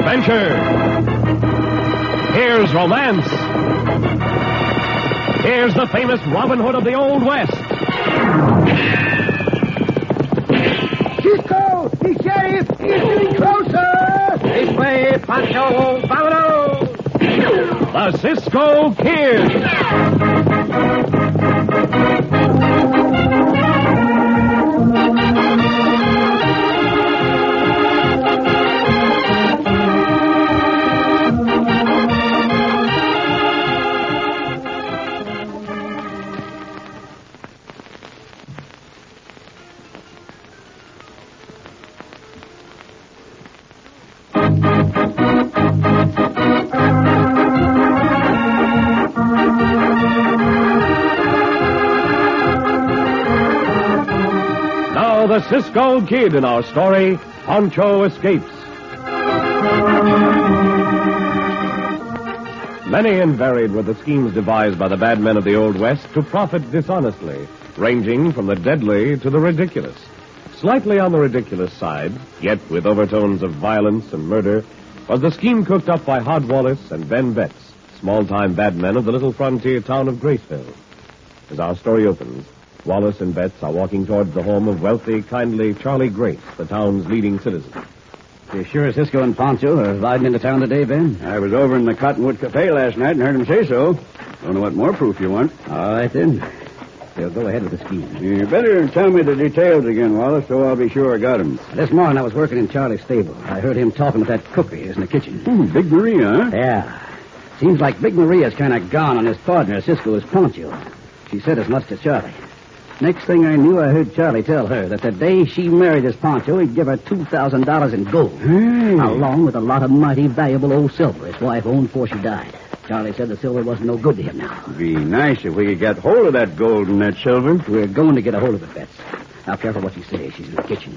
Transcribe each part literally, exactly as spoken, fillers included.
adventure. Here's romance. Here's the famous Robin Hood of the Old West. Cisco! The sheriff! He's getting closer! This way, Pancho! Vámonos! The Cisco Kid. The Cisco Kid in our story, Pancho Escapes. Many and varied were the schemes devised by the bad men of the Old West to profit dishonestly, ranging from the deadly to the ridiculous. Slightly on the ridiculous side, yet with overtones of violence and murder, was the scheme cooked up by Hod Wallace and Ben Betts, small-time bad men of the little frontier town of Graceville. As our story opens, Wallace and Betts are walking towards the home of wealthy, kindly Charlie Grace, the town's leading citizen. You sure Cisco and Pancho are riding into town today, Ben? I was over in the Cottonwood Cafe last night and heard him say so. Don't know what more proof you want. All right, then. They'll go ahead with the scheme. You better tell me the details again, Wallace, so I'll be sure I got them. This morning I was working in Charlie's stable. I heard him talking with that cook of his in the kitchen. Hmm, Big Maria, huh? Yeah. Seems like Big Maria's kind of gone on his partner, Cisco's Pancho. She said as much to Charlie. Next thing I knew, I heard Charlie tell her that the day she married this Pancho, he'd give her two thousand dollars in gold, hey. along with a lot of mighty valuable old silver his wife owned before she died. Charlie said the silver wasn't no good to him now. It'd be nice if we could get hold of that gold and that silver. We're going to get a hold of it, Betts. Now, careful what you say. She's in the kitchen.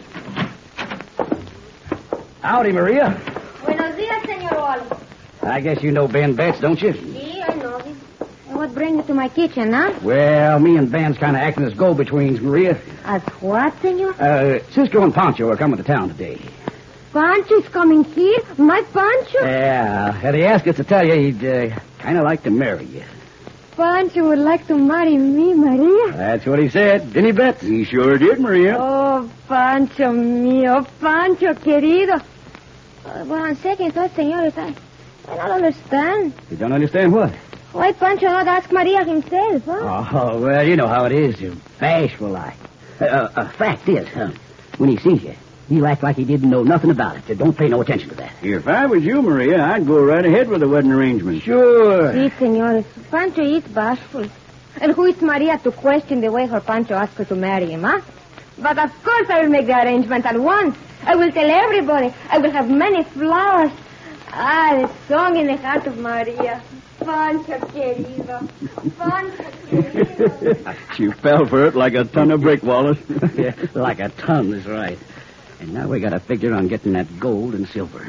Howdy, Maria. Buenos dias, Senor Wallace. I guess you know Ben Betts, don't you? Sí, I know him. What brings you to my kitchen, huh? Well, me and Ben's kind of acting as go-betweens, Maria. As what, senor? Uh, Cisco and Pancho are coming to town today. Pancho's coming here? My Pancho? Yeah, and he asked us to tell you he'd uh, kind of like to marry you. Pancho would like to marry me, Maria? That's what he said, didn't he, Betts? He sure did, Maria. Oh, Pancho mío, Pancho querido. Uh, well, on second thought, senores, I, I don't understand. You don't understand what? Why Pancho not ask Maria himself, huh? Oh, well, you know how it is. You're bashful like. Uh, uh, fact is, huh, when he sees you, he'll act like he didn't know nothing about it. So don't pay no attention to that. If I was you, Maria, I'd go right ahead with the wedding arrangement. Sure. Sí, senores. Pancho is bashful. And who is Maria to question the way her Pancho asked her to marry him, huh? But of course I will make the arrangement at once. I will tell everybody. I will have many flowers. Ah, the song in the heart of Maria. Pancho querido. Pancho querido. She fell for it like a ton of brick, Wallace. Yeah, like a ton is right. And now we got to figure on getting that gold and silver.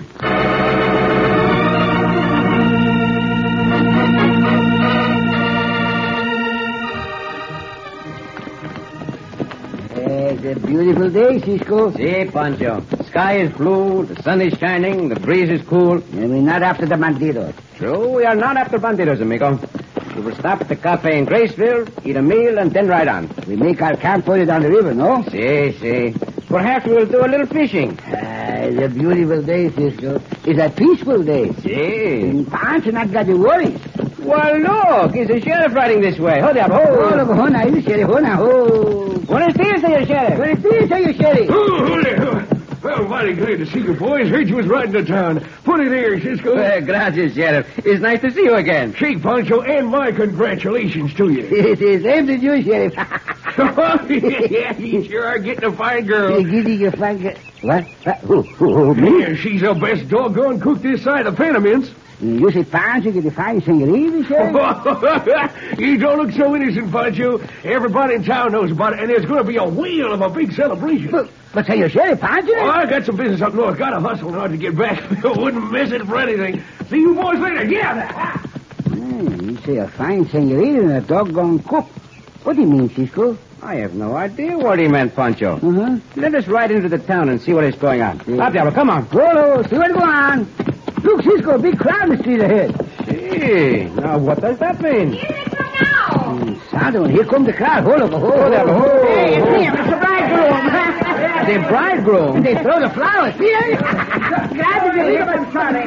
It's a beautiful day, Cisco. See, Pancho. Sky is blue, the sun is shining, the breeze is cool. And we're not after the bandidos. True, we are not after bandidos, amigo. We will stop at the cafe in Graceville, eat a meal, and then ride on. We make our camp further down the river, no? See, see. Perhaps we'll do a little fishing. Ah, it's a beautiful day, Cisco. It's a peaceful day. See. And Pancho not got to worry. Well, look, it's the sheriff riding this way. Hold up, Oh, hold. look, hold now, you sheriff, hold now, hold. Buenos dias, senor sheriff. What it is, you sheriff? Oh, holy. Well, mighty glad to see you, boys. Heard you was riding to town. Put it here, Cisco. Uh, gracias, sheriff. It's nice to see you again. Shake Pancho and my congratulations to you. It is same to you, sheriff. Yeah, you sure are getting a fine girl. You give me your fine... What? What? Who, who, who, me? Yeah, she's the best doggone cook this side of Panamints. You say Pancho get a fine senorita, sheriff? You don't look so innocent, Pancho. Everybody in town knows about it, and there's going to be a whale of a big celebration. But, but say, sheriff, Pancho? Oh, I got some business up north. Got to hustle in order to get back. Wouldn't miss it for anything. See you boys later. Get out of there. Hmm, you say a fine senorita and a doggone cook. What do you mean, Cisco? I have no idea what he meant, Pancho. Uh-huh. Let us ride into the town and see what is going on. Yeah. Up, Diablo, come on. Go, see what's going on. Look, Cisco, a big crowd in the street ahead. Gee, now what does that mean? Here they come now. Sandro, here comes the crowd. Hold up, hold Oh, up. Diablo, oh, Hey, it's oh. me, it's the bridegroom. The bridegroom? They throw the flowers. See it? Glad to be here, but Charlie.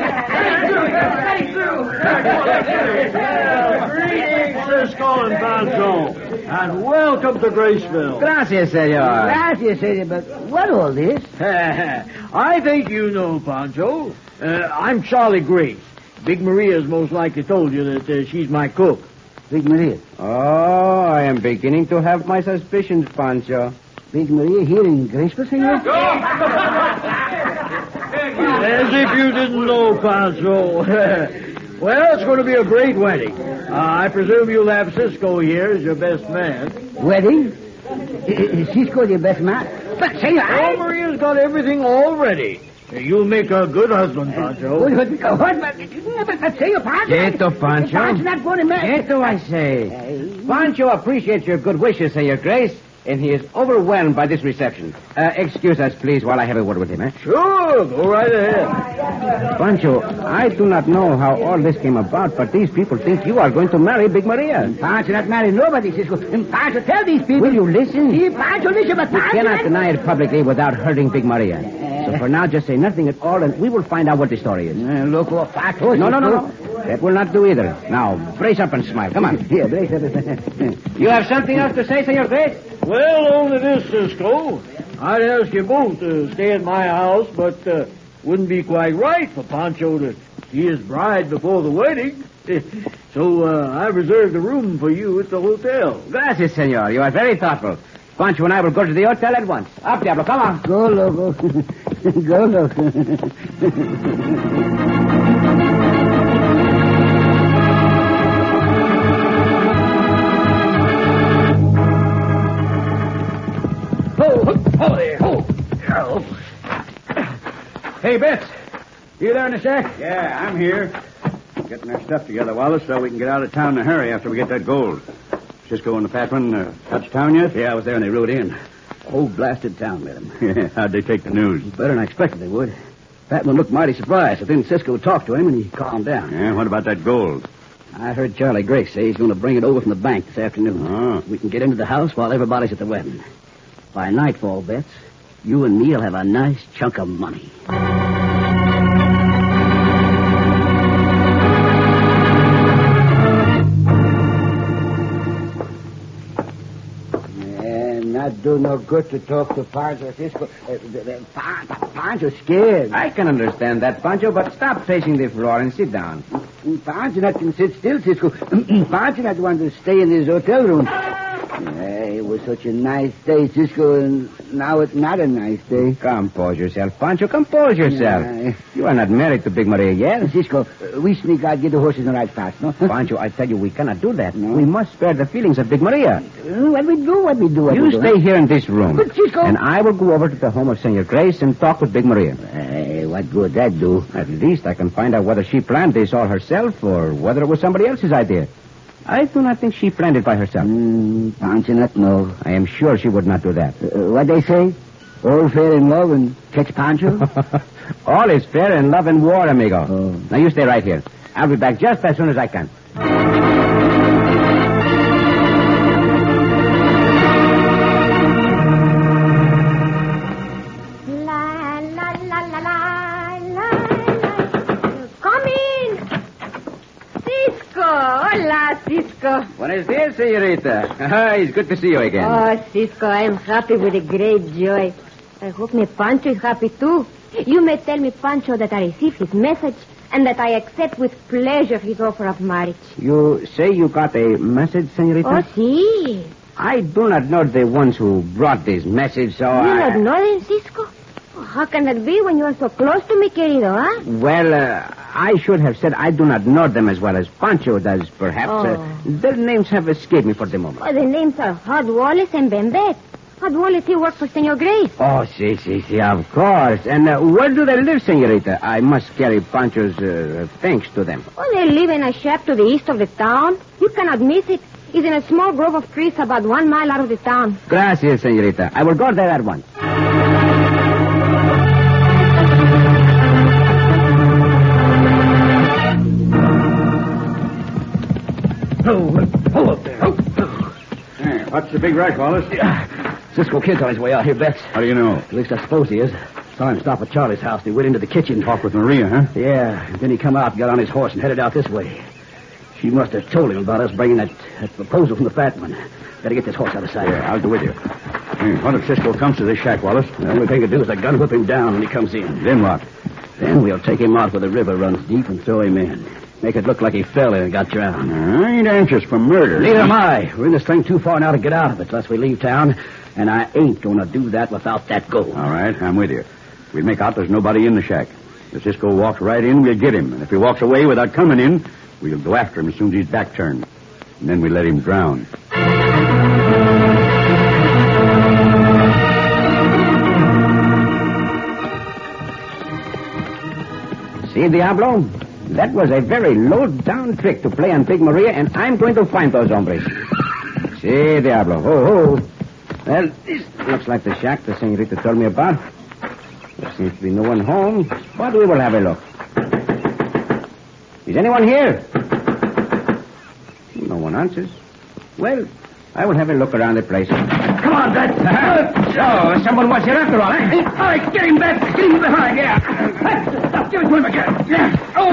Greetings, Cisco and Pancho, and welcome to Graceville. Gracias, senor. Gracias, senor, but what all this? I think you know, Pancho. Uh, I'm Charlie Grace. Big Maria's most likely told you that uh, she's my cook. Big Maria. Oh, I am beginning to have my suspicions, Pancho. Big Maria here in Graceville, senor? As if you didn't know, Pancho. Well, it's going to be a great wedding. Uh, I presume you'll have Cisco here as your best man. Wedding? Is Cisco your best man? But, senor, Oh, I... Maria's got everything all ready. You'll make a good husband, Pancho. What, what, what, but, but, senor, Pancho... Quieto, Pancho. Pancho's not going to marry... Quieto, I say. Pancho appreciates your good wishes, Senor Grace, and he is overwhelmed by this reception. Uh, excuse us, please, while I have a word with him, eh? Sure, go right ahead. Pancho, I do not know how all this came about, but these people think you are going to marry Big Maria. Pancho not marry nobody, Cisco. And Pancho, tell these people... Will you listen? See, Pancho, listen, but You Pancho... cannot deny it publicly without hurting Big Maria. So for now, just say nothing at all, and we will find out what the story is. Uh, look, oh, Pancho... No, no, no, no. That will not do either. Now, brace up and smile. Come on. Here, brace up. You have something else to say, Senor Grace? Well, only this, Cisco. I'd ask you both to stay at my house, but uh, wouldn't be quite right for Pancho to see his bride before the wedding. So uh, I reserved a room for you at the hotel. Gracias, senor. You are very thoughtful. Pancho and I will go to the hotel at once. Up, Diablo. Come on. Go, loco. Go, loco. Oh, there. Oh. Oh. Hey, Betts. You there in the shack? Yeah, I'm here. Getting our stuff together, Wallace, so we can get out of town in a hurry after we get that gold. Cisco and the Patman uh, touched town yet? Yeah, I was there when they rode in. Whole blasted town met him. How'd they take the news? Better than I expected they would. Patman looked mighty surprised, but then Cisco talked to him and he calmed down. Yeah, what about that gold? I heard Charlie Grace say he's going to bring it over from the bank this afternoon. Oh. We can get into the house while everybody's at the wedding. By nightfall, Betts, you and me'll have a nice chunk of money. Not do no good to talk to Pancho, Cisco. Uh, Pancho's scared. I can understand that, Pancho, but stop pacing the floor and sit down. Pancho not can sit still, Cisco. Pancho not want to stay in his hotel room. Hey, it was such a nice day, Cisco, and now it's not a nice day. Compose yourself, Pancho. Compose yourself. Yeah. You are not married to Big Maria yet. Cisco, uh, we sneak out, get the horses and ride fast, no? Pancho, I tell you, we cannot do that. No. We must spare the feelings of Big Maria. Uh, what we do, what we do, what You we do, stay huh? here in this room. But, Cisco... And I will go over to the home of Senor Grace and talk with Big Maria. Hey, what good that do? At least I can find out whether she planned this all herself or whether it was somebody else's idea. I do not think she planned it by herself. Mm, Pancho not know. I am sure she would not do that. Uh, what they say? All fair in love and catch Pancho? All is fair in love and war, amigo. Oh. Now you stay right here. I'll be back just as soon as I can. La, la, la, la, la, la, la. Come in. Cisco. Hola, Cisco. Buenos dias, señorita. Ah, it's good to see you again. Oh, Cisco, I'm happy with a great joy. I hope my Pancho is happy, too. You may tell me, Pancho, that I received his message and that I accept with pleasure his offer of marriage. You say you got a message, señorita? Oh, si. I do not know the ones who brought this message, so You I... not know them, Cisco? Oh, how can that be when you are so close to me, querido, huh? Well, uh, I should have said I do not know them as well as Pancho does, perhaps. Oh. Uh, their names have escaped me for the moment. Oh, the names are Hod Wallace and Bembet. Hod Wallace, he works for Senor Grace. Oh, si, si, si, of course. And uh, where do they live, señorita? I must carry Pancho's uh, thanks to them. Oh, they live in a shack to the east of the town. You cannot miss it. is in a small grove of trees about one mile out of the town. Gracias, senorita. I will go there at once. Oh, hold up there. Oh, oh. Hey, what's the big rush, Wallace? Cisco Kid's on his way out here, Betts. How do you know? At least I suppose he is. Saw him stop at Charlie's house. He went into the kitchen. Talk with Maria, huh? Yeah. And then he come out, got on his horse, and headed out this way. She must have told him about us bringing that, that proposal from the fat one. Gotta get this horse out of sight. Yeah, I'll go with you. Hey, what if Cisco comes to this shack, Wallace? The only thing to do is to gun whip him down when he comes in. Then what? Then we'll take him out where the river runs deep and throw him in. Make it look like he fell in and got drowned. I ain't anxious for murder. Neither am I. We're in this thing too far now to get out of it unless we leave town. And I ain't going to do that without that gold. All right, I'm with you. We make out there's nobody in the shack. If Cisco walks right in, we'll get him. And if he walks away without coming in, we'll go after him as soon as he's back turned. And then we let him drown. See, Diablo? That was a very low-down trick to play on Big Maria, and I'm going to find those hombres. See, Diablo. Ho, ho. Well, this looks like the shack the senorita told me about. There seems to be no one home, but we will have a look. Is anyone here? No one answers. Well, I will have a look around the place. Come on, Betts. So, someone was here after all, eh? All right, get him, Betts. Get him behind, yeah. Stop, give it to him again. Yeah. Oh,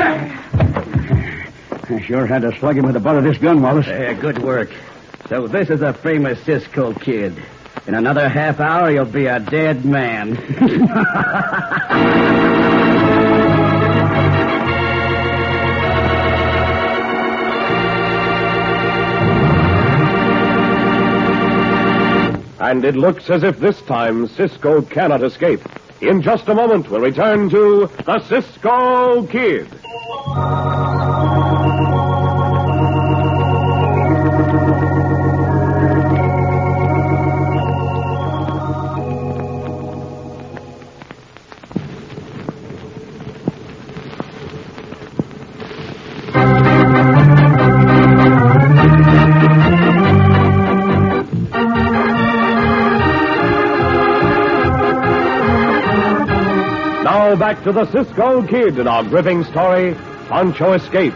I sure had to slug him with the butt of this gun, Wallace. Yeah, good work. So this is the famous Cisco Kid. In another half hour, you'll be a dead man. And it looks as if this time Cisco cannot escape. In just a moment, we'll return to the Cisco Kid. Now back to the Cisco Kid in our gripping story, Pancho Escapes.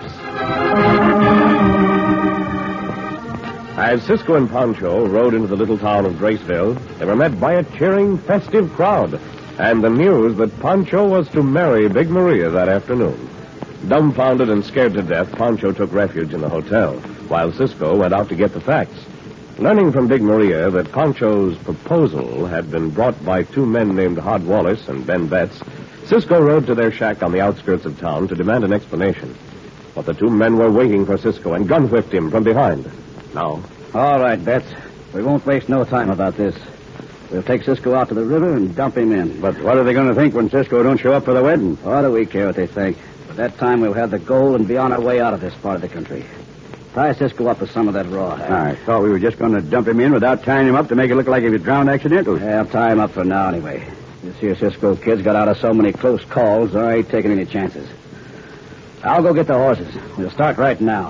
As Cisco and Pancho rode into the little town of Graceville, they were met by a cheering, festive crowd, and the news that Pancho was to marry Big Maria that afternoon. Dumbfounded and scared to death, Pancho took refuge in the hotel, while Cisco went out to get the facts. Learning from Big Maria that Pancho's proposal had been brought by two men named Hod Wallace and Ben Betts, Cisco rode to their shack on the outskirts of town to demand an explanation. But the two men were waiting for Cisco and gun-whipped him from behind. Now... All right, Betts. We won't waste no time about this. We'll take Cisco out to the river and dump him in. But what are they going to think when Cisco don't show up for the wedding? What do we care what they think? By that time, we'll have the gold and be on our way out of this part of the country. Tie Cisco up with some of that raw. I thought we were just going to dump him in without tying him up to make it look like he was drowned accidentally. Yeah, I'll tie him up for now, anyway. This here Cisco Kid's got out of so many close calls, I ain't taking any chances. I'll go get the horses. We'll start right now.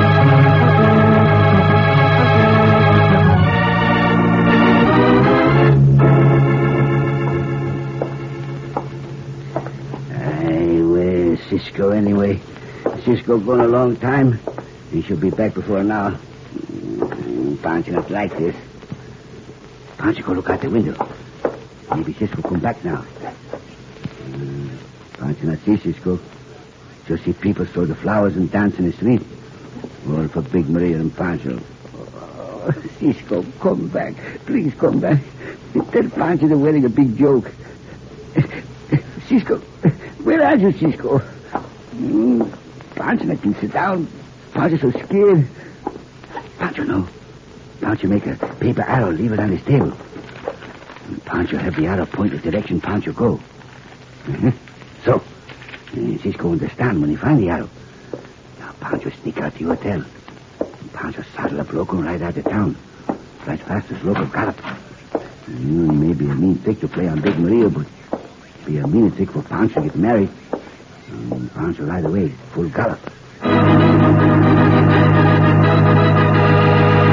Hey, where's Cisco anyway? Cisco gone a long time. He should be back before now. Mm, Pancho not like this. Pancho go look out the window. Maybe Cisco come back now. Mm, Pancho not see Cisco. Just see people throw the flowers and dance in the street. All for Big Maria and Pancho. Oh, Cisco, come back. Please come back. Tell Pancho they're wearing a big joke. Cisco, where are you, Cisco? Mm, Pancho not can sit down. Pancho's so scared. Pancho, no. Pancho make a paper arrow, leave it on his table. And Pancho have the arrow point the direction Pancho go. Uh-huh. So, uh, Cisco understand when he find the arrow. Now Pancho sneak out to the hotel. And Pancho saddle up Loco and ride out of town. Right fast as Loco gallop. Mm, maybe a mean trick to play on Big Maria, but be a mean trick for Pancho to get married. And Pancho ride away, full gallop.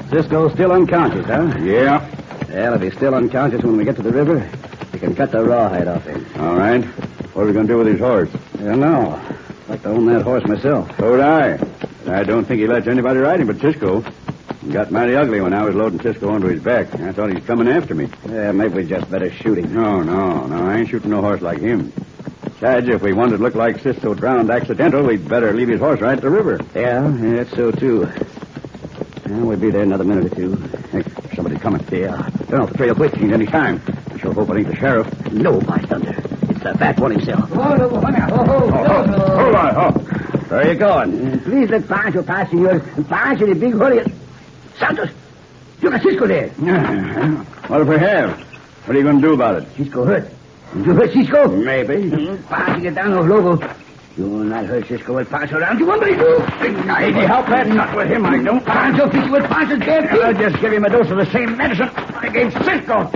Cisco's still unconscious, huh? Yeah. Well, if he's still unconscious when we get to the river, we can cut the rawhide off him. All right. What are we going to do with his horse? I don't know. I'd like to own that horse myself. So would I. I don't think he lets anybody ride him but Cisco. He got mighty ugly when I was loading Cisco onto his back. I thought he was coming after me. Yeah, maybe we just better shoot him. No, no, no. I ain't shooting no horse like him. Besides, if we wanted to look like Cisco drowned accidental, we'd better leave his horse right at the river. Yeah, yeah, that's so, too. Well, we'll be there in another minute or two. Hey, somebody coming. Yeah. Turn off the trail quick. He's any time. I sure hope it ain't the sheriff. No, by thunder. It's the fat one himself. Oh, no, oh, no, oh, oh, Oh, no. hold on. Oh. Where are you going? Uh, Please let Pancho pass, senor. Pancho, the big hurry. Santos, you got Cisco there. What if we have? What are you going to do about it? Cisco hurt. You hurt Cisco? Maybe. Mm, Pancho, get down, off Lobo. You will not hurt Cisco with Pancho around. You want me to do? Hey, help that? Not with him, I don't. Pancho, fix you with Pancho's bare feet. I'll just give him a dose of the same medicine I gave Cisco.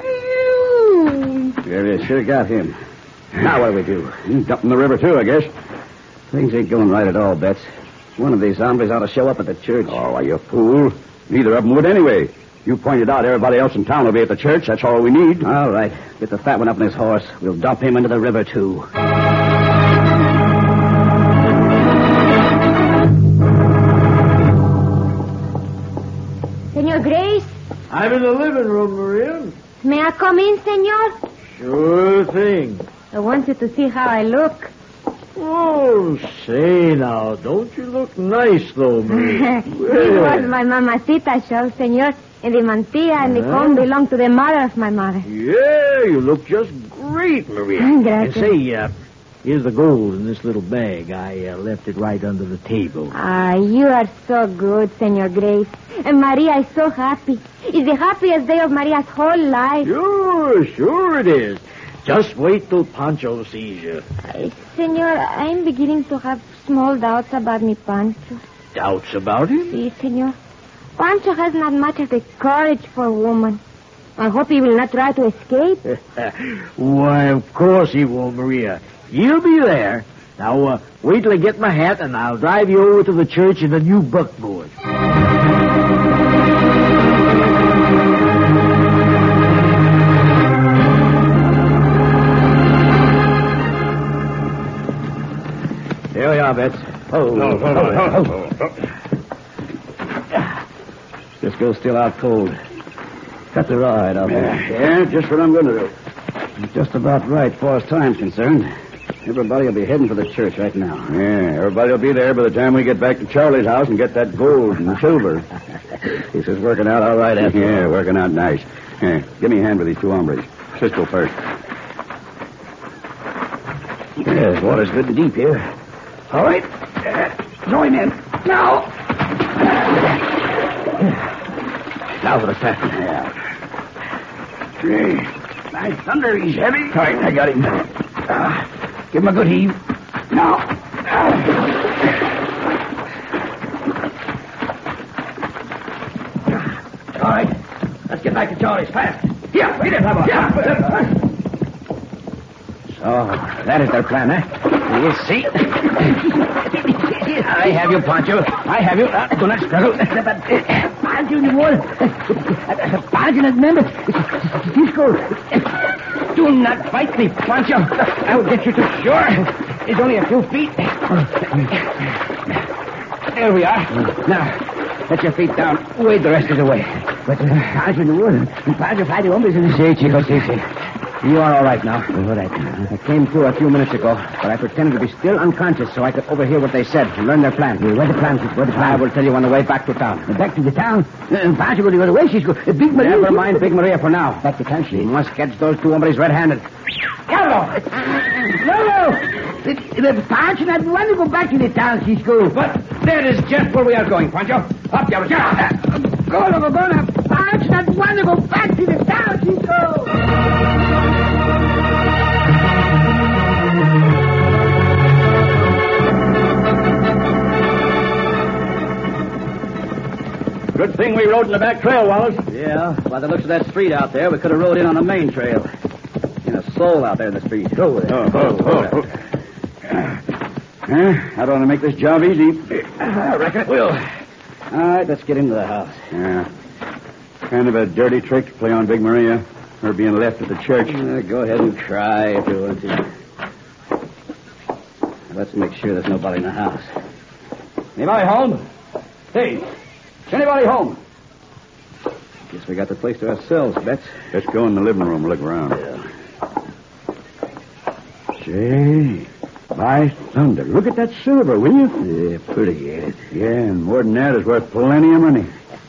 Yeah, we sure got him. Now what do we do? He's dumping the river, too, I guess. Things ain't going right at all, Betts. One of these hombres ought to show up at the church. Oh, are you a fool? Neither of them would anyway. You pointed out everybody else in town will be at the church. That's all we need. All right. Get the fat one up on his horse. We'll dump him into the river, too. Senor Grace, I'm in the living room, Maria. may I come in, senor? Sure thing. I want you to see how I look. Oh, say now, don't you look nice, though, Maria? This was my mamacita show, senor. And the mantilla and the Huh? comb belong to the mother of my mother. Yeah, you look just great, Maria. Gracias. And say, uh, here's the gold in this little bag. I uh, left it right under the table. Ah, you are so good, Senor Grace. And Maria is so happy. It's the happiest day of Maria's whole life. Sure, sure it is. Just wait till Pancho sees you. Uh, senor, I'm beginning to have small doubts about me, Pancho. Doubts about him? See, senor, Pancho has not much of the courage for a woman. I hope he will not try to escape. Why, of course he won't, Maria. He'll be there. Now, uh, wait till I get my hat, and I'll drive you over to the church in the new buckboard. Here we are, Betts. Oh, Oh, oh, oh, oh, oh. Cisco's still out cold. Cut the rawhide off Yeah, him. yeah, just what I'm going to do. Just about right, as far as time's concerned. Everybody will be heading for the church right now. Yeah, everybody will be there by the time we get back to Charlie's house and get that gold and silver. This is working out all right after Yeah, all. working out nice. Here, give me a hand with these two hombres. Cisco first. Yes, water's good and deep here. All right. Uh, throw him in. Now. Now for the fat one. Yeah. Hey, nice thunder. He's heavy. All right, I got him. Uh, give him a good heave. Now. Uh. All right. Let's get back to Charlie's fast. Yeah, wait there, Pablo. Yeah. Oh, that is their plan, eh? You see? I have you, Pancho. I have you. Uh, do not struggle. Pancho, you want? Pancho, remember? Cisco. Do not fight me, Pancho. I'll get you to shore. It's only a few feet. There we are. Now, let your feet down. Wade the rest of the way. But uh, Pancho, you want? Pancho, fight the hombres in the See, Chico, see, see. You are all right now. All right. I came through a few minutes ago, but I pretended to be still unconscious so I could overhear what they said and learn their plan. What's the plan? What's the I plan? will tell you on the way back to town. Back to the town. Uh, Pancho will go away. She's go. Uh, Big Maria. Never mind Big Maria for now. Back to town, We she. must catch those two hombres red-handed. Carlo! No, no. The, the Pancho not want to go back to the town, Cisco. But that is just where we are going, Pancho. Up, you Yeah. Go, go, go, go. Pancho not want to go back to the town, Cisco. Good thing we rode in the back trail, Wallace. Yeah, by the looks of that street out there, we could have rode in on the main trail. In a soul out there in the street. Go there. Oh, oh, oh, oh. Huh? I don't want to make this job easy. I reckon it will. All right, let's get into the house. Yeah. Kind of a dirty trick to play on Big Maria. Her being left at the church. Uh, go ahead and try if you want to. Let's make sure there's nobody in the house. Anybody home? Hey, is anybody home? Guess we got the place to ourselves, Betts. Let's go in the living room and look around. Yeah. Say, by thunder, look at that silver, will you? Yeah, pretty, ain't it? Yeah, and more than that is worth plenty of money.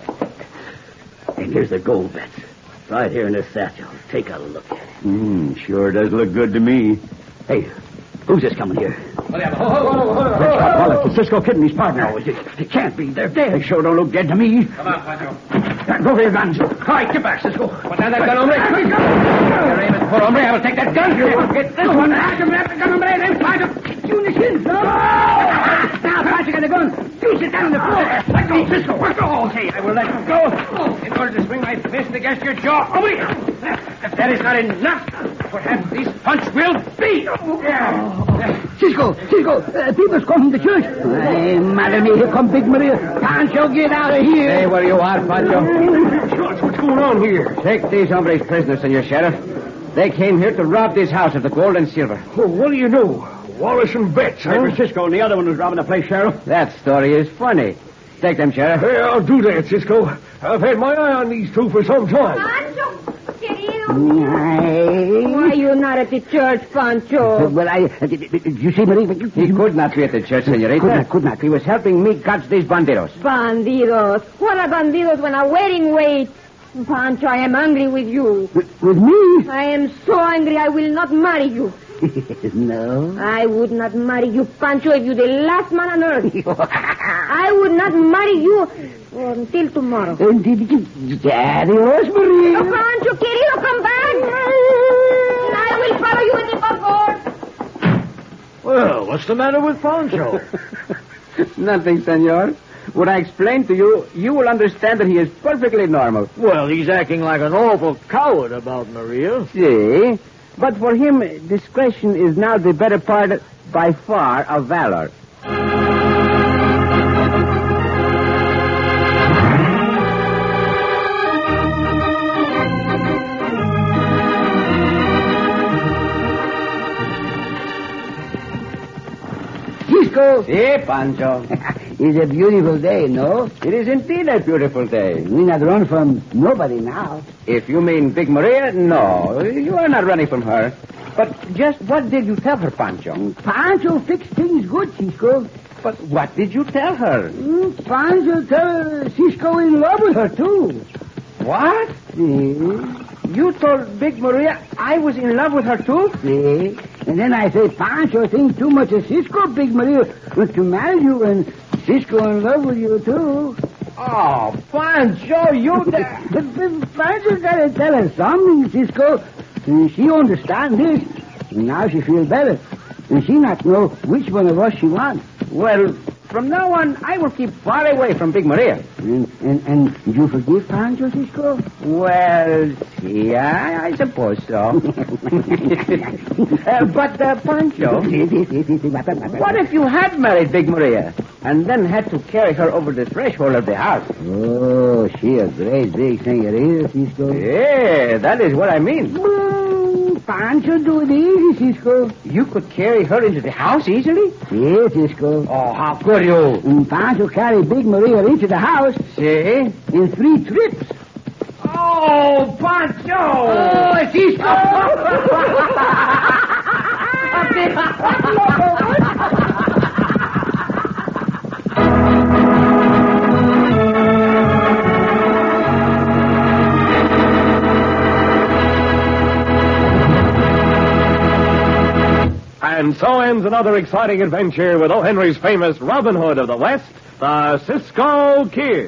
And here's the gold, Betts. Right here in this satchel. Take a look at it. Hmm, sure does look good to me. Hey, who's this coming here? Hold on, hold on, hold on. Well, it's the Cisco Kid and his partner. No, it, it can't be. They're dead. They sure don't look dead to me. Come on, Pancho. Go for your guns. All right, get back, Cisco. Put down that gun, hombre. Your aim is poor, hombre. I will take that gun. Get this one. I can grab the gun, hombre. Then try to you in the shin. No! Now, Pancho, get the gun. You sit down on the floor. Let go, Cisco. Let go. Okay, I will let you go in order to swing my fist against your jaw. Hombre. If that is not enough, perhaps this punch will be. Yeah. Cisco, Cisco, uh, people's come from the church. Hey, madre mia, here come Big Maria. Pancho, get out of here. Hey, where you are, Pancho? George, what's going on here? Take these hombres prisoners, Senor Sheriff. They came here to rob this house of the gold and silver. Oh, what do you know? Wallace and Betts, huh? Cisco and the other one was robbing the place, Sheriff. That story is funny. Take them, Sheriff. Hey, I'll do that, Cisco. I've had my eye on these two for some time. Pancho, querido. Hey. Why are you not at the church, Pancho? Well, I... Uh, did, did you see Maria? He could not be at the church, senorita. Could not, could not. He was helping me catch these bandidos. Bandidos. What are bandidos when a wedding waits? Pancho, I am angry with you. With, with me? I am so angry I will not marry you. No. I would not marry you, Pancho, if you're the last man on earth. I would not marry you until tomorrow. Uh, did you... Adios, Maria. Oh, Pancho, querido, come back. I will follow you in the vapor. Well, what's the matter with Pancho? Nothing, senor. When I explain to you, you will understand that he is perfectly normal. Well, he's acting like an awful coward about Maria. See? But for him, discretion is now the better part, by far, of valor. Cisco. Si, Pancho. It's a beautiful day, no? It is indeed a beautiful day. We not run from nobody now. If you mean Big Maria, no. You are not running from her. But just what did you tell her, Pancho? Pancho fixed things good, Cisco. But what did you tell her? Mm, Pancho tell her Cisco in love with her, too. What? See? You told Big Maria I was in love with her, too? See? And then I say, Pancho thinks too much of Cisco, Big Maria, but to marry you and Cisco in love with you, too. Oh, Pancho, you... Da- Pancho gotta tell her something, Cisco. And she understand this. And now she feel better. And she not know which one of us she wants. Well, from now on, I will keep far away from Big Maria. And, and, and you forgive Pancho, Cisco? Well, yeah, I suppose so. uh, but, uh, Pancho, what if you had married Big Maria and then had to carry her over the threshold of the house? Oh, she a great big senorita, Cisco. Yeah, that is what I mean. Mm, Pancho do it easy, Cisco. You could carry her into the house easily? Yeah, Cisco. Oh, how could you? And Pancho carry Big Maria into the house See? in three trips. Oh, Pancho! Oh, Cisco! And so ends another exciting adventure with O. Henry's famous Robin Hood of the West, the Cisco Kid.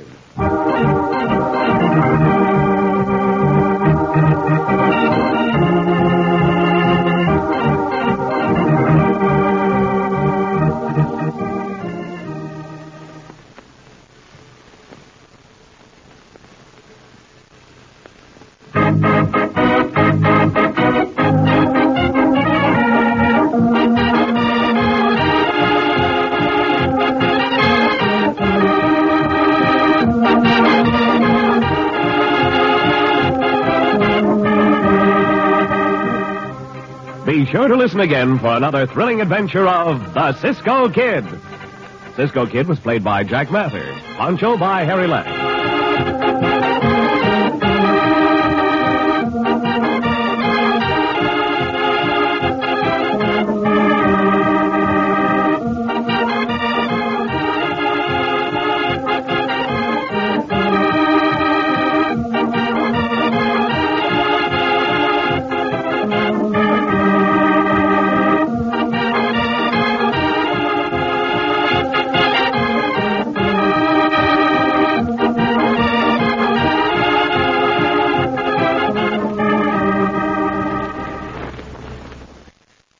sure to listen again for another thrilling adventure of the Cisco Kid. Cisco Kid was played by Jack Mather, Pancho by Harry Lang.